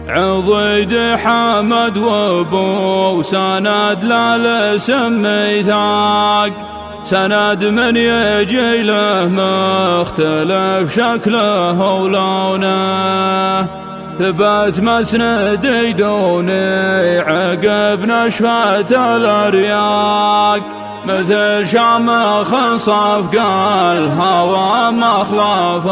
عضيد حمد وابو سند للاسم ميثاق، سند من يجي له مختلف شكله ولونه، ثبت مسندي دوني عقب نشفة الأرياق، مثل شامخ صفقة الهوى مخلف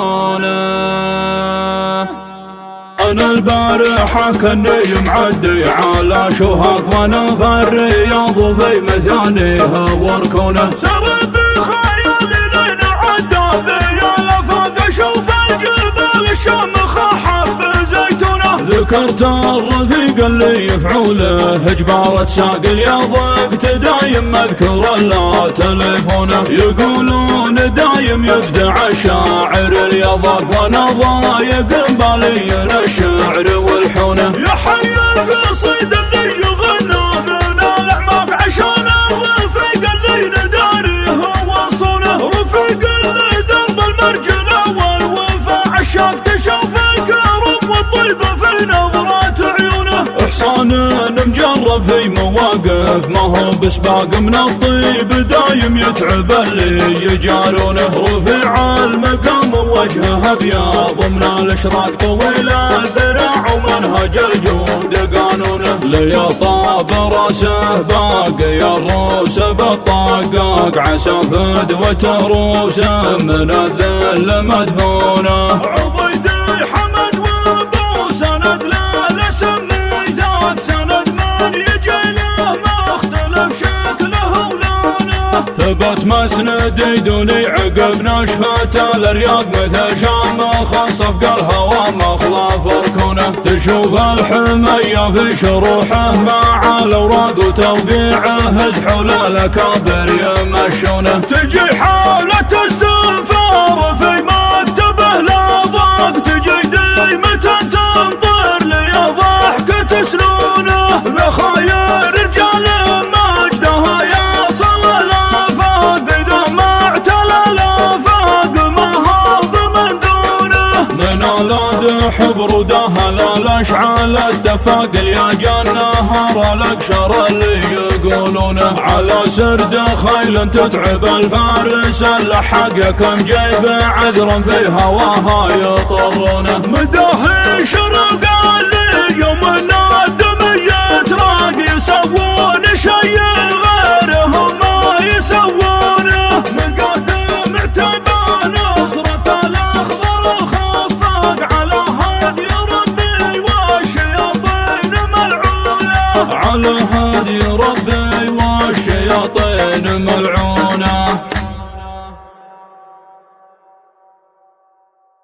ركونه. أنا البارحة كني معدي على شهق ونف الرياض في مثانيه وركونه، سرد خيالي لين عدى بيا الافاق، اشوف الجبال الشامخة حب زيتونه، ذكرت الرفيق اللي يفعوله جبارة ساق اليضق تدايم مذكور لا تليفونه، يقولون دايم يبدع الشاعر اليضق وانا ضايق بالي الشعر والحونه، يا حي القصيد اللي يغنى من الاعماق عشان الرفيق اللي نداريه وصونه، رفيق اللي درب المرجله والوفا عشاق تشوف الكرم والطيبه في نظرات عيونه، إحسان مجرب في مواقف ما هو بسباق من الطيب دايم يتعب اللي يجارونه، رفيع المقام وجهه ابيض من الاشراق طويل الذراع ومنهج الجود قانونه، ليطاب راسه باقي الروس بالطقاق عسى فدوة روسه من الذل مدفونه. عضيد حمد وابو سند للاسم ميثاق، سند من يجي له مختلف شكله ولونه، ثبت مسندي دوني عقب نشفة الأرياق، مثل شامخ صفقة الهوى مخلف ركونه، تشوف الحمية في شروحه مع الأوراق وتوقيعه زحول الأكابر يمشونه، تجي حالة استنفار في مكتبه لا ضاق، تجي ديمة تنطر لي ضحكة سنونه، ذخاير رجال مجدها يصل الآفاق، إذا ما اعتلى الآفاق ما هاب من دونه، من أولاد حبر ودهل الأشعال اتفاق يا جنهر الأقشر اللي يقولونه، على سرد خيل تتعب الفارس اللحق كم جيب عذر في هواها يطرونه، مداهي شرق اللي يوم الندم يتراق، يسوون شيء غيرهم ما يسوونه، مقدم اعتبى نصرة الأخضر خفاق، على هدي ربي والشياطين ملعونة، على هدي ربي والشياطين ملعونة.